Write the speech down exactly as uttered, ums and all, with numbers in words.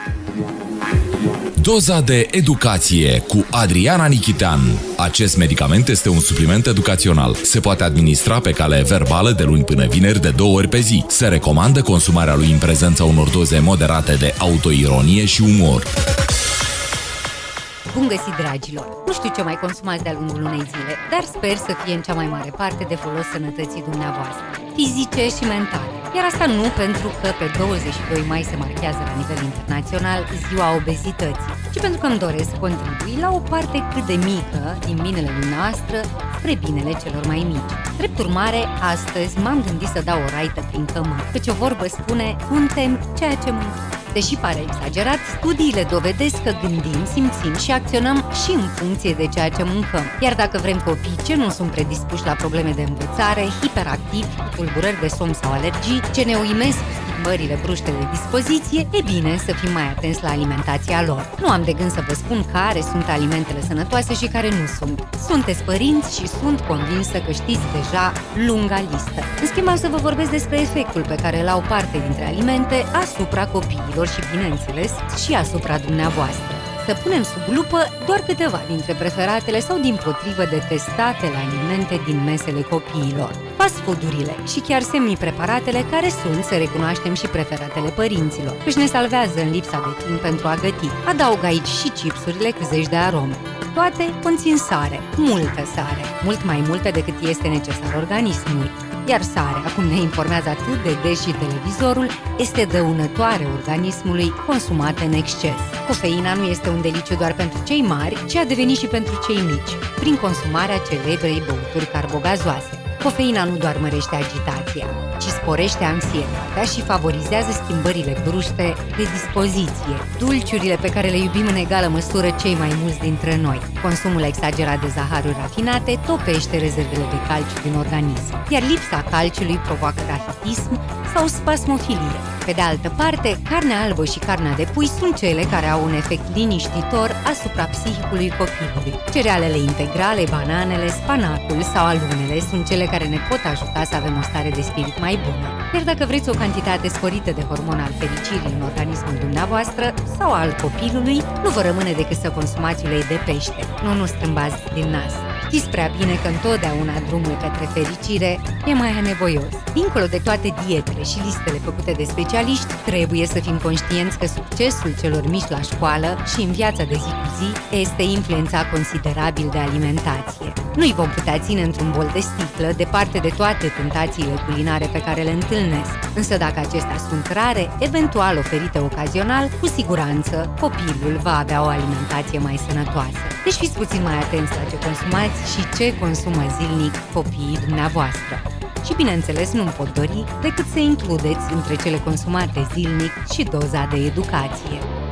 Doza de educație cu Adriana Nichitean. Acest medicament este un supliment educațional. Se poate administra pe cale verbală de luni până vineri de două ori pe zi. Se recomandă consumarea lui în prezența unor doze moderate de autoironie și umor. Bun găsit, dragilor! Nu știu ce mai consumați de-a lungul unei zile, dar sper să fie în cea mai mare parte de folos sănătății dumneavoastră, fizice și mentale. Iar asta nu pentru că pe douăzeci și doi mai se marchează la nivel internațional Ziua Obezității, ci pentru că îmi doresc să contribui la o parte cât de mică din binele dumneavoastră spre binele celor mai mici. Drept urmare, astăzi m-am gândit să dau o raită prin cămăr, căci o vorbă spune, suntem ceea ce mâncăm. Deși pare exagerat, studiile dovedesc că gândim, simțim și acționăm și în funcție de ceea ce mâncăm. Iar dacă vrem copii ce nu sunt predispuși la probleme de învățare, hiperactivi, cu tulburări de somn sau alergii, ce ne uimesc schimbările bruște de dispoziție, e bine să fim mai atenți la alimentația lor. Nu am de gând să vă spun care sunt alimentele sănătoase și care nu sunt. Sunteți părinți și sunt convinsă că știți deja lunga listă. În schimb, am să vă vorbesc despre efectul pe care îl au parte dintre alimente asupra copiilor și, bineînțeles, și asupra dumneavoastră. Să punem sub lupă doar câteva dintre preferatele sau dimpotrivă detestatele alimente din mesele copiilor. Fast food-urile și chiar semi-preparatele care sunt, să recunoaștem, și preferatele părinților, căci ne salvează în lipsa de timp pentru a găti. Adaug aici și chipsurile cu zeci de arome. Toate conțin sare, multă sare, mult mai multă decât este necesar organismului. Iar sarea, cum ne informează atât de des și televizorul, este dăunătoare organismului consumată în exces. Cofeina nu este un deliciu doar pentru cei mari, ci a devenit și pentru cei mici, prin consumarea celebrei băuturi carbogazoase. Cofeina nu doar mărește agitația, ci sporește anxietatea și favorizează schimbările bruște de dispoziție, dulciurile pe care le iubim în egală măsură cei mai mulți dintre noi. Consumul exagerat de zaharuri rafinate topește rezervele de calciu din organism, iar lipsa calciului provoacă rachitism sau spasmofilie. Pe de altă parte, carnea albă și carnea de pui sunt cele care au un efect liniștitor asupra psihicului copilului. Cerealele integrale, bananele, spanacul sau alunele sunt cele care ne pot ajuta să avem o stare de spirit mai bună. Iar dacă vreți o cantitate sporită de hormon al fericirii în organismul dumneavoastră sau al copilului, nu vă rămâne decât să consumați ulei de pește. Nu, nu strâmbați din nas. Știți prea bine că întotdeauna drumul către fericire e mai anevoios. Dincolo de toate dietele și listele făcute de specialiști, trebuie să fim conștienți că succesul celor mici la școală și în viața de zi cu zi este influențat considerabil de alimentație. Nu-i vom putea ține într-un bol de sticlă, departe de toate tentațiile culinare pe care le întâlnesc. Însă dacă acestea sunt rare, eventual oferite ocazional, cu siguranță copilul va avea o alimentație mai sănătoasă. Deci fiți puțin mai atenți la ce consumați și ce consumă zilnic copiii dumneavoastră. Și bineînțeles nu-mi pot dori decât să includeți între cele consumate zilnic și doza de educație.